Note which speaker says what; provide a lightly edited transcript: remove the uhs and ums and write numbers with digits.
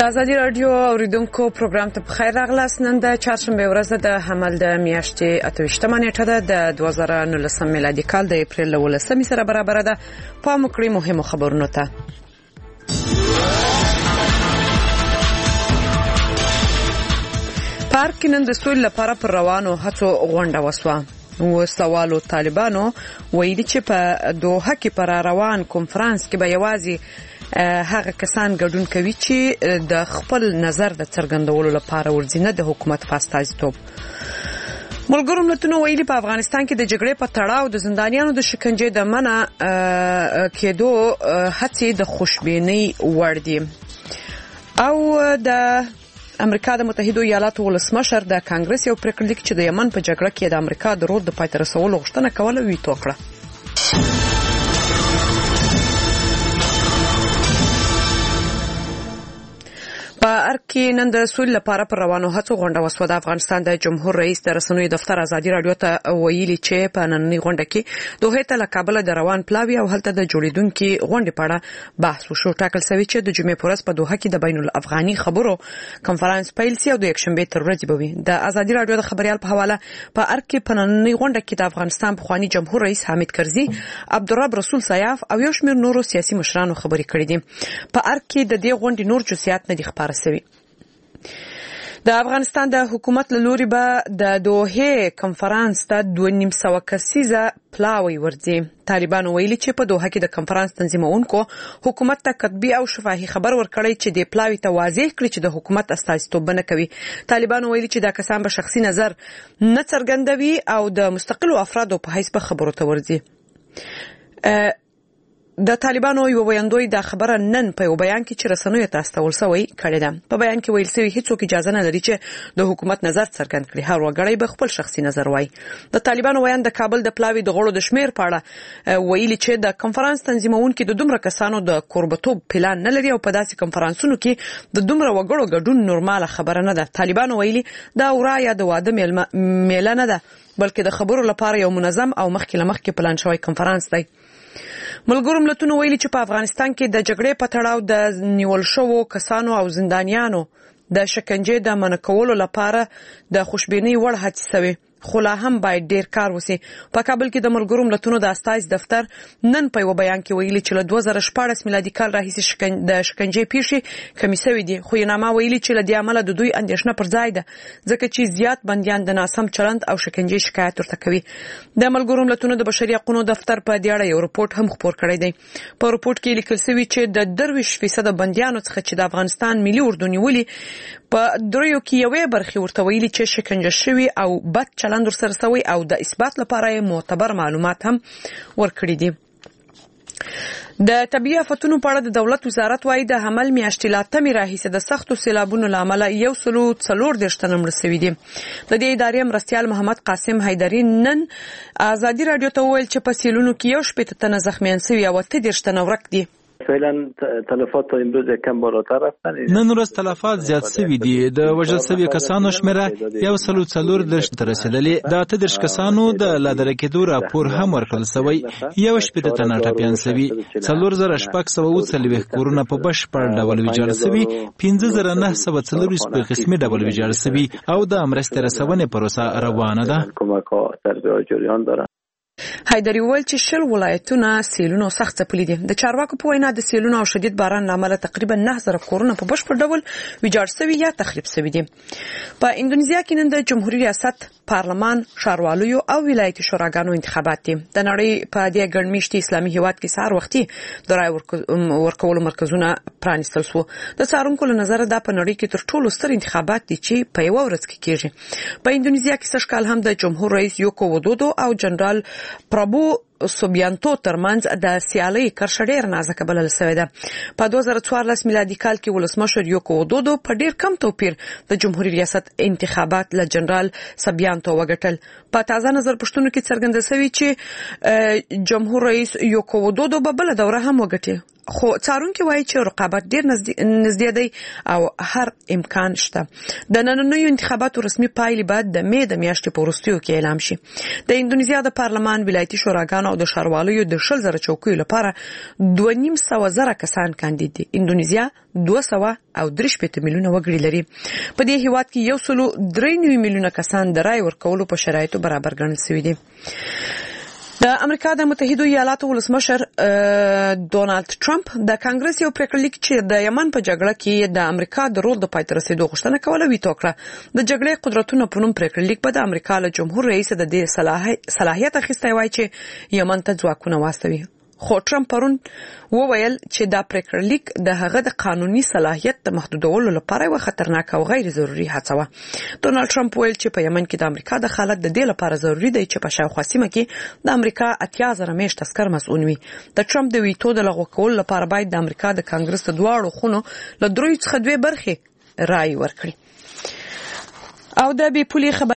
Speaker 1: ازادي رادیو اوریدونکو پروګرام ته بخیر راغلاست. نن د چهارشنبه ورځ د حمل د میاشتې 28مه نیټه ده د 2019 میلادي کال د اپریل 18 سره برابر ده. پام وکړئ مهمو خبرونو ته. پارک نن د سولې لپاره پر روانو هڅو غونډه وسوه. وسوالو طالبانو ویلي چې په دوحه کې پر روان کنفرانس کې به یوازې هغه کسان ګډون کوي چې د خپل نظر د څرګندولو لپاره ورځي، نه د حکومت په استازیتوب. ملګرو ملتونو ویلي په افغانستان کې د جګړې په تړاو د زندانیانو د شکنجې د منع کېدو هڅې د خوشبینۍ وړ دي. او د امریکا د متحده ایالاتو ولسمشر د کانګرس یو پریکړه لیک چې د یمن په جګړه کې د امریکا د رول د پای ته رسولو غوښتنه کوله ویټو کړه. په ارګ کې نن د سولې لپاره پر روانو هڅو غونډه وسوه. د افغانستان د جمهور رئیس د رسنیو دفتر ازادي رادیو ته ویلي چې په نننۍ غونډه کې دوحه ته له کابل د روان پلاوی او هلته د جوړیدونکو غونډې په اړه بحث وشو. ټاکل شوی چې د جمعې پر ورځ په دوحه کې د بین الافغاني خبرو کنفرانس پیل شي او د یکشنبه تر ورځې به وي. د ازادي رادیو د خبريال په حواله په ارګ کې په نننۍ غونډه کې د افغانستان پخوانی جمهور رئیس حامد کرزي، عبدالرب رسول سیاف او یو شمېر نورو سیاسي مشرانو خبرې کړې دي. په ارګ کې د دې غونډې نور جزئیات نه دي خبره شوي. د افغانستان د حکومت له لوري به د دوحه کنفرانس ته 2.5 کسیزه پلاوی ورځي. طالبانو ویلي چې په دوحه کې د کنفرانس تنظیمونکو حکومت ته کتبي او شفاهي خبر ورکړی چې د پلاوی ته واضح کړي چې د حکومت استازیتوب نه کوي. طالبانو ویلي چې دا کسان به شخصي نظر نه څرګندوي او د مستقلو افرادو په حیث به خبرو ته ورځي. د طالبانو یو ویاندوی دا خبره نن په یو بیان کې چې رسنیو ته استول شوی کړی ده. په بیان کې ویل شوی هیڅوک اجازه نه لري چې د حکومت نظر څرګند کړي. هر وګړی به خپل شخصي نظر وایي. د طالبانو ویان د کابل د پلاوی د غړو د شمیر په اړه ویلي چې د کنفرانس تنظیمونکو د دومره کسانو د قربتوب پلان نه لري او په داسې کنفرانسونو کې د دومره وګړو ګډون نورماله خبره نه ده. طالبانو ویلي دا اورا یا د واده میله نه ده، بلکې د خبرو لپاره یو منظم او مخکې لمخکې پلان شوی کنفرانس دی. ملګرو ملتونو ویلي چې په افغانستان کې د جګړې په تړاو د نیول شوو کسانو او زندانیانو د شکنجې د منع کولو لپاره د خوشبینۍ وړ هڅې شوي، خو لا هم باید ډیر کار وشي. په کابل کې د ملګرو ملتونو د استازي دفتر نن په یو بیان کې ویلي چې له 2014 میلادي کال راهیسې د شکنجې پیښې کمې شوې دي، خو یې نامه ویلي چې له دې عمله د دوی اندېښنه پر ځای ده ځکه چې زیات بندیان د ناسم چلند او شکنجې شکایت ورته کوي. د ملګرو ملتونو د بشري حقوقو دفتر په دې اړه یو رپورټ هم خپور کړی دی. په رپورټ کې لیکل شوی چې د 23% بندیانو څخه چې د افغانستان ملي اردو نیولي په دریو کې یوې برخې ورته ویلي چې شکنجه شوی او بد چلند ورسره شوی او د اثبات لپاره معتبر معلومات هم ورکړي دي. د طبيعي آفتونو په اړه د دولت وزارت وايي د حمل میاشتې لا تمې راهیسې د سختو سیلابونو له امله 140 تنه مړه شوي دي. د دې ادارې مرستیال محمد قاسم حیدري نن ازادي رادیو ته وویل چې په سیلونو کې 18 تنه زخمیان شوي او 30 تنه ورک دي.
Speaker 2: فعلا تلفات تا امروز یکم بالاتر رفتن.
Speaker 3: نن ورځ تلفات زیات شوي دي. د وژل شوي کسانو شمیره 144 ته رسیدلې. د 30 کسانو د لادر کېدو راپور هم ورکړل شوی. 18 تنه ټپیان شوي. 4640 کورونه په بشپړ ډول ویجاړ شوي. 15940 په قسمي ډول ویجاړ شوي او د مرستې رسونې پروسه روانه ده.
Speaker 1: حیدري وویل چې 10 ولایتونه سیلونو سخت ځپلي دي. د چارواکو په وینا د سیلونو او شدید باران له امله تقریبا 9000 کورونه په بشپړ ډول ویجاړ شوي یا تخریب شوي دي. په اندونیزیا کې نن د جمهوریت ریاست، پارلمان، ښاروالۍ او ولایتي شوراګانو انتخابات دي. د نړۍ په دې ګڼمېشتي اسلامي هیواد کې سهار وختي د رای ورکولو مرکزونه پرانیستل شو. د څارونکو له نظره دا په نړۍ کې تر ټولو ستر انتخابات دي چې په یو ورځ کې کېږي. په اندونیزیا کې سږ کال هم د جمهور رئیس یوکو ودودو او جنرال پرابو سوبیانتو ترمنځ د سیالۍ کرښه ډېر نازکه بلل شوې ده. په 2014 میلادي کال کې ولسمشر یوکو ودودو په ډېر کم توپیر د جمهوریت ریاست انتخابات له جنرال سوبیانتو وګټل. په تازه نظر پښتون کې څرګنده شوی چې جمهور رئیس یوکو ودودو به بل دوره هم وګټي خو څارونکو وایي چې رقابت ډیر نږدې دی او هر امکان شته. د نننیو انتخاباتو رسمي پایلې بعد د مې د میاشتې په وروستیو کې اعلان شي. د اندونیزیا د پارلمان، ولایتي شوراګانو او د ښاروالۍ د 20,000 چوکیو لپاره 2,500,000 کسان کاندید دي. اندونیزیا 233 میلیونه وګړي لري. په دې هیواد کې 193 میلیونه کسان د رای ورکولو په شرایطو برابر ګڼل شوي دي. د امریکا د متحده ایالاتو ولسمشر ډونالد ټرمپ د کانګرس یو پریکړلیک چې د یمن په جګړه کې د امریکا د رول د پای ته رسیدو غوښتنه کوله ویتو کړه. د جګړې قدرتونو په نوم پریکړلیک په د امریکا له جمهور رئیس د دې صلاحیت اخیستی وای چې یمن ته ځواکونه واستوي. خو ټرمپ پرون وویل چې دا پریکړلیک د هغه د قانوني صلاحیت د محدودولو لپاره یو خطرناک او غیر ضروري هڅه وه. ډونالد ټرمپ ویل چې په یمن کې د امریکا د خالد د دې لپاره ضروری دی چې په شاوخوا سیمه کې د امریکا 80,000 میشت عسکر مسؤل وي. د ټرمپ د ویتو د لغوه کولو لپاره باید د امریکا د کانګرس د دواړو خونو له 3 څخه 2 برخې رائے ورکړي. او د بي پولي